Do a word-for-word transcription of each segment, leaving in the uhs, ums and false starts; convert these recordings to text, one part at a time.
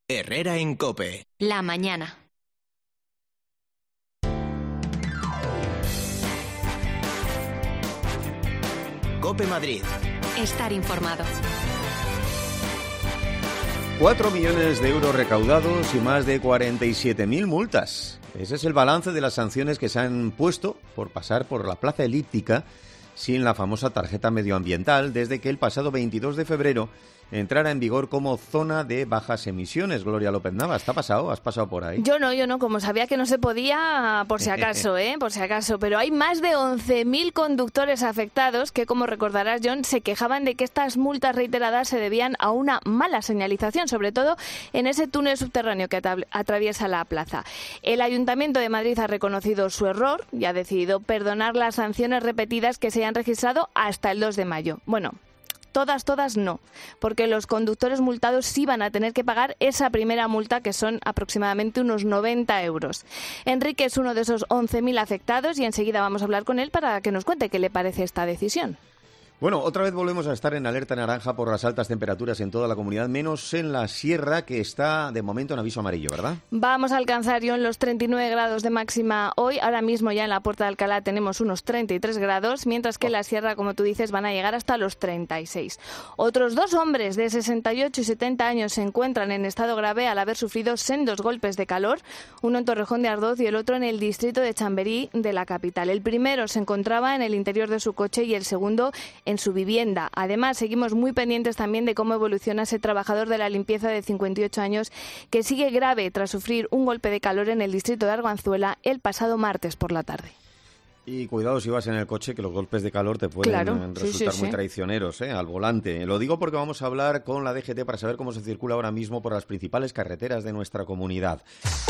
Herrera en COPE. La mañana. COPE Madrid. Estar informado. Cuatro millones de euros recaudados y más de cuarenta y siete mil multas. Ese es el balance de las sanciones que se han puesto por pasar por la plaza elíptica sin la famosa tarjeta medioambiental desde que el pasado veintidós de febrero entrara en vigor como zona de bajas emisiones. Gloria López Navas, ¿te ha pasado? ¿Has pasado por ahí? Yo no, yo no, como sabía que no se podía, por si acaso, ¿eh? Por si acaso. Pero hay más de once mil conductores afectados que, como recordarás, John, se quejaban de que estas multas reiteradas se debían a una mala señalización, sobre todo en ese túnel subterráneo que atraviesa la plaza. El Ayuntamiento de Madrid ha reconocido su error y ha decidido perdonar las sanciones repetidas que se han registrado hasta el dos de mayo. Bueno, Todas, todas no, porque los conductores multados sí van a tener que pagar esa primera multa, que son aproximadamente unos noventa euros. Enrique es uno de esos once mil afectados y enseguida vamos a hablar con él para que nos cuente qué le parece esta decisión. Bueno, otra vez volvemos a estar en alerta naranja por las altas temperaturas en toda la comunidad, menos en la sierra, que está de momento en aviso amarillo, ¿verdad? Vamos a alcanzar, John, los treinta y nueve grados de máxima hoy. Ahora mismo ya en la Puerta de Alcalá tenemos unos treinta y tres grados, mientras que en la sierra, como tú dices, van a llegar hasta los treinta y seis. Otros dos hombres de sesenta y ocho y setenta años se encuentran en estado grave al haber sufrido sendos golpes de calor, uno en Torrejón de Ardoz y el otro en el distrito de Chamberí de la capital. El primero se encontraba en el interior de su coche y el segundo en su vivienda. Además, seguimos muy pendientes también de cómo evoluciona ese trabajador de la limpieza de cincuenta y ocho años que sigue grave tras sufrir un golpe de calor en el distrito de Arganzuela el pasado martes por la tarde. Y cuidado si vas en el coche, que los golpes de calor te pueden claro, resultar sí, sí, muy sí. traicioneros, ¿eh? Al volante. Lo digo porque vamos a hablar con la D G T para saber cómo se circula ahora mismo por las principales carreteras de nuestra comunidad.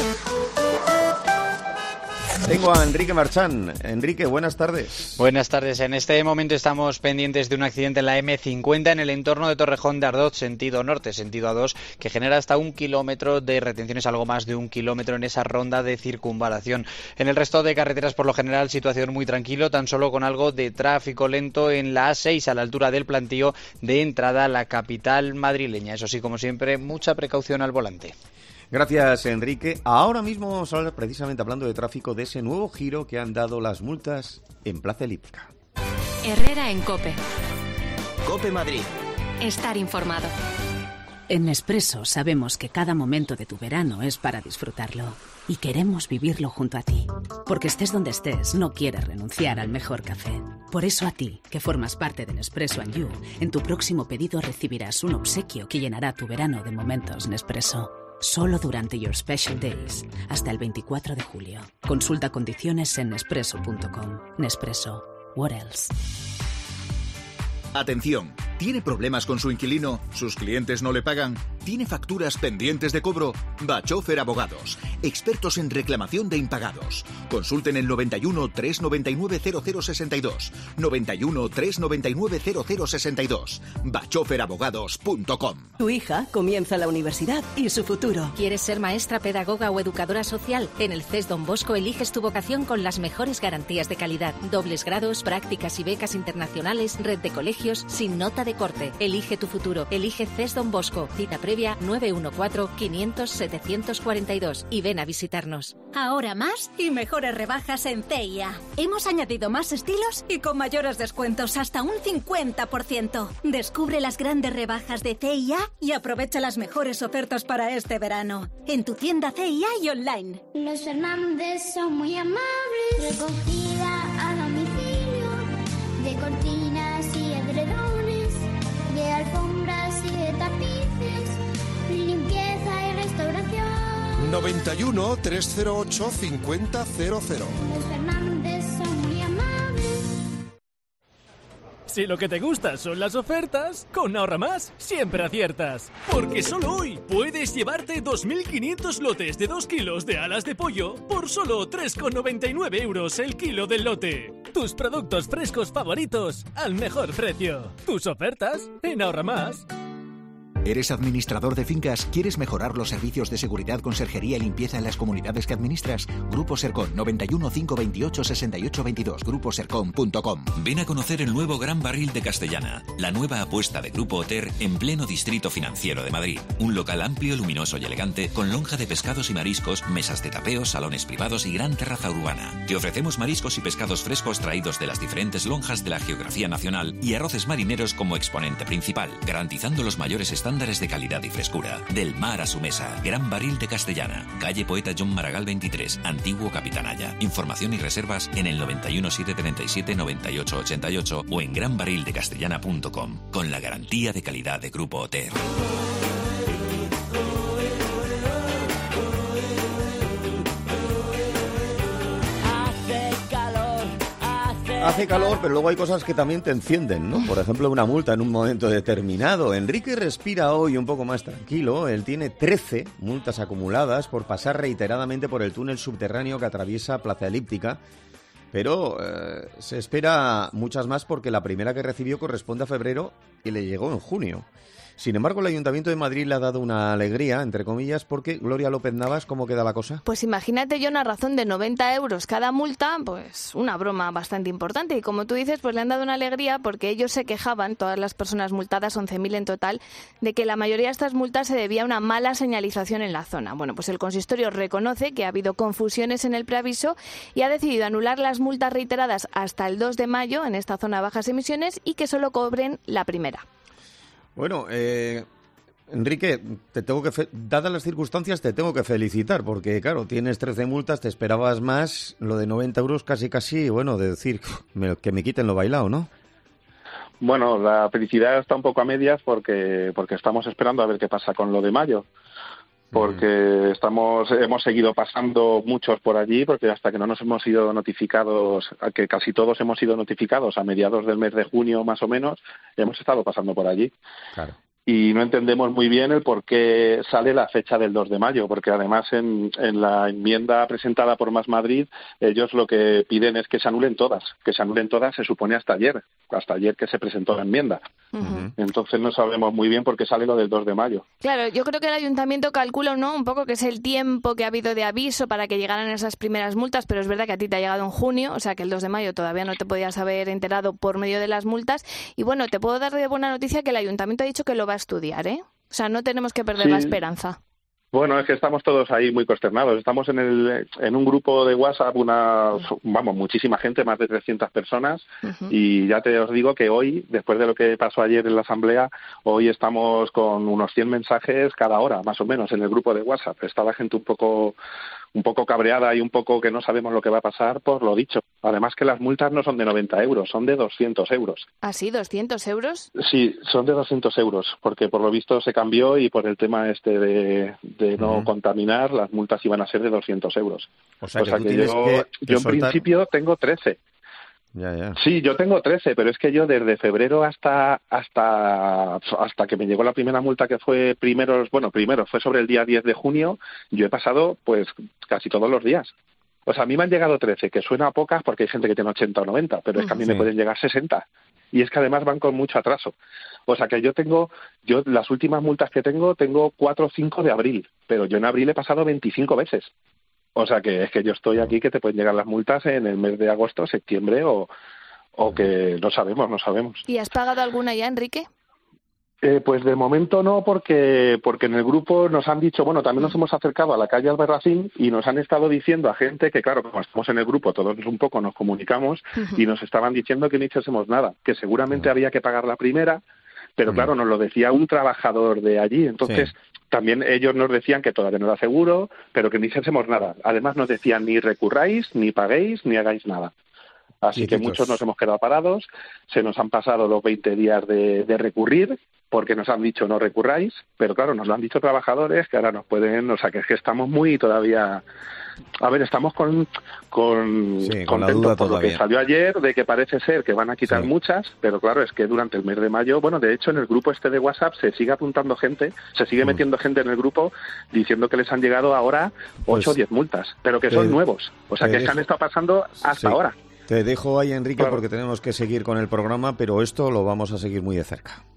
Tengo a Enrique Marchán. Enrique, buenas tardes. Buenas tardes. En este momento estamos pendientes de un accidente en la eme cincuenta en el entorno de Torrejón de Ardoz, sentido norte, sentido A dos, que genera hasta un kilómetro de retenciones, algo más de un kilómetro en esa ronda de circunvalación. En el resto de carreteras, por lo general, situación muy tranquilo, tan solo con algo de tráfico lento en la A seis, a la altura del plantío de entrada a la capital madrileña. Eso sí, como siempre, mucha precaución al volante. Gracias, Enrique. Ahora mismo vamos a hablar, precisamente hablando de tráfico, de ese nuevo giro que han dado las multas en Plaza Elíptica. Herrera en COPE. COPE Madrid. Estar informado. En Nespresso sabemos que cada momento de tu verano es para disfrutarlo y queremos vivirlo junto a ti. Porque estés donde estés, no quieres renunciar al mejor café. Por eso a ti, que formas parte de Nespresso and You, en tu próximo pedido recibirás un obsequio que llenará tu verano de momentos Nespresso. Solo durante Your Special Days, hasta el veinticuatro de julio. Consulta condiciones en nespresso punto com. Nespresso. What else? Atención, ¿tiene problemas con su inquilino? ¿Sus clientes no le pagan? ¿Tiene facturas pendientes de cobro? Bachofer Abogados, expertos en reclamación de impagados. Consulten el noventa y uno, trescientos noventa y nueve, cero cero sesenta y dos. noventa y uno, trescientos noventa y nueve, cero cero sesenta y dos. bachofer abogados punto com. Tu hija comienza la universidad y su futuro. ¿Quieres ser maestra, pedagoga o educadora social? En el C E S Don Bosco eliges tu vocación con las mejores garantías de calidad. Dobles grados, prácticas y becas internacionales, red de colegios sin nota de corte. Elige tu futuro. Elige C E S Don Bosco. Cita previa nueve uno cuatro, quinientos, setecientos cuarenta y dos y ven a visitarnos. Ahora más y mejores rebajas en C I A. Hemos añadido más estilos y con mayores descuentos, hasta un cincuenta por ciento. Descubre las grandes rebajas de C I A y aprovecha las mejores ofertas para este verano. En tu tienda C I A y online. Los Fernández son muy amables. Recogida a domicilio de cortinas y edredones, de alfombras y de tapices, limpieza y restauración. noventa y uno, trescientos ocho, cincuenta cero cero. Los Fernández son muy amables. Si lo que te gusta son las ofertas, con Ahorra Más siempre aciertas. Porque solo hoy puedes llevarte dos mil quinientos lotes de dos kilos de alas de pollo por solo tres con noventa y nueve euros el kilo del lote. Tus productos frescos favoritos al mejor precio. Tus ofertas en Ahorra Más. ¿Eres administrador de fincas? ¿Quieres mejorar los servicios de seguridad, conserjería y limpieza en las comunidades que administras? Grupo Sercon, noventa y uno, cinco veintiocho, sesenta y ocho veintidós, grupo sercon punto com. Ven a conocer el nuevo Gran Barril de Castellana, la nueva apuesta de Grupo Oter en pleno distrito financiero de Madrid. Un local amplio, luminoso y elegante, con lonja de pescados y mariscos, mesas de tapeo, salones privados y gran terraza urbana. Te ofrecemos mariscos y pescados frescos traídos de las diferentes lonjas de la geografía nacional y arroces marineros como exponente principal, garantizando los mayores estándares de calidad y frescura. Del mar a su mesa, Gran Barril de Castellana, calle Poeta John Maragall veintitrés, Antiguo Capitanaya. Información y reservas en el noventa y uno, setecientos treinta y siete, noventa y ocho ochenta y ocho o en gran barril de castellana punto com, con la garantía de calidad de Grupo Oter. Hace calor, pero luego hay cosas que también te encienden, ¿no? Por ejemplo, una multa en un momento determinado. Enrique respira hoy un poco más tranquilo. Él tiene trece multas acumuladas por pasar reiteradamente por el túnel subterráneo que atraviesa Plaza Elíptica. Pero eh, se espera muchas más porque la primera que recibió corresponde a febrero y le llegó en junio. Sin embargo, el Ayuntamiento de Madrid le ha dado una alegría, entre comillas, porque Gloria López Navas, ¿cómo queda la cosa? Pues imagínate yo una razón de noventa euros cada multa, pues una broma bastante importante. Y como tú dices, pues le han dado una alegría porque ellos se quejaban, todas las personas multadas, once mil en total, de que la mayoría de estas multas se debía a una mala señalización en la zona. Bueno, pues el consistorio reconoce que ha habido confusiones en el preaviso y ha decidido anular las multas reiteradas hasta el dos de mayo en esta zona de bajas emisiones y que solo cobren la primera. Bueno, eh, Enrique, te tengo que fe- dadas las circunstancias te tengo que felicitar porque, claro, tienes trece multas, te esperabas más, lo de noventa euros casi casi, bueno, de decir me, que me quiten lo bailado, ¿no? Bueno, la felicidad está un poco a medias porque porque estamos esperando a ver qué pasa con lo de mayo. Porque estamos hemos seguido pasando muchos por allí, porque hasta que no nos hemos sido notificados, que casi todos hemos sido notificados a mediados del mes de junio más o menos, hemos estado pasando por allí. Claro. Y no entendemos muy bien el por qué sale la fecha del dos de mayo, porque además en, en la enmienda presentada por Más Madrid, ellos lo que piden es que se anulen todas, que se anulen todas se supone hasta ayer, hasta ayer que se presentó la enmienda. Uh-huh. Entonces no sabemos muy bien por qué sale lo del dos de mayo. Claro, yo creo que el ayuntamiento calcula, ¿no?, un poco que es el tiempo que ha habido de aviso para que llegaran esas primeras multas, pero es verdad que a ti te ha llegado en junio, o sea que el dos de mayo todavía no te podías haber enterado por medio de las multas. Y bueno, te puedo dar de buena noticia que el ayuntamiento ha dicho que lo va a estudiar, ¿eh? O sea, no tenemos que perder sí. la esperanza. Bueno, es que estamos todos ahí muy consternados. Estamos en el en un grupo de WhatsApp, una vamos, muchísima gente, más de trescientas personas, uh-huh. y ya te os digo que hoy, después de lo que pasó ayer en la asamblea, hoy estamos con unos cien mensajes cada hora, más o menos, en el grupo de WhatsApp. Está la gente un poco un poco cabreada y un poco que no sabemos lo que va a pasar por lo dicho. Además que las multas no son de noventa euros, son de doscientos euros. ¿Ah, sí? ¿doscientos euros? Sí, son de doscientos euros, porque por lo visto se cambió y por el tema este de, de no uh-huh. contaminar, las multas iban a ser de doscientos euros. O sea, o sea que, que, que yo, que, yo en soltar... principio tengo trece. Ya, ya. Sí, yo tengo trece, pero es que yo desde febrero hasta hasta hasta que me llegó la primera multa, que fue primero, bueno, primero fue sobre el día diez de junio, yo he pasado pues casi todos los días. O sea, a mí me han llegado trece, que suena a pocas porque hay gente que tiene ochenta o noventa, pero es que a mí sí. me pueden llegar sesenta. Y es que además van con mucho atraso. O sea que yo tengo, yo las últimas multas que tengo, tengo cuatro o cinco de abril, pero yo en abril he pasado veinticinco veces. O sea que es que yo estoy aquí que te pueden llegar las multas en el mes de agosto, septiembre o, o que no sabemos, no sabemos. ¿Y has pagado alguna ya, Enrique? Eh, pues de momento no, porque porque en el grupo nos han dicho, bueno, también nos hemos acercado a la calle Albarracín y nos han estado diciendo a gente que, claro, como estamos en el grupo, todos un poco nos comunicamos uh-huh. y nos estaban diciendo que no hiciésemos nada, que seguramente uh-huh. había que pagar la primera, pero uh-huh. claro, nos lo decía un trabajador de allí, entonces... Sí. También ellos nos decían que todavía no era seguro, pero que ni hiciésemos nada. Además nos decían ni recurráis, ni paguéis, ni hagáis nada. Así que muchos nos hemos quedado parados, se nos han pasado los veinte días de, de recurrir, porque nos han dicho no recurráis, pero claro, nos lo han dicho trabajadores que ahora nos pueden, o sea, que es que estamos muy todavía... A ver, estamos con, con sí, contentos por todavía. lo que salió ayer, de que parece ser que van a quitar sí. muchas, pero claro, es que durante el mes de mayo, bueno, de hecho en el grupo este de WhatsApp se sigue apuntando gente, se sigue mm. metiendo gente en el grupo diciendo que les han llegado ahora ocho o diez multas, pero que te, son nuevos, o sea, que dejo. han estado pasando hasta sí. ahora. Te dejo ahí, Enrique, claro. porque tenemos que seguir con el programa, pero esto lo vamos a seguir muy de cerca.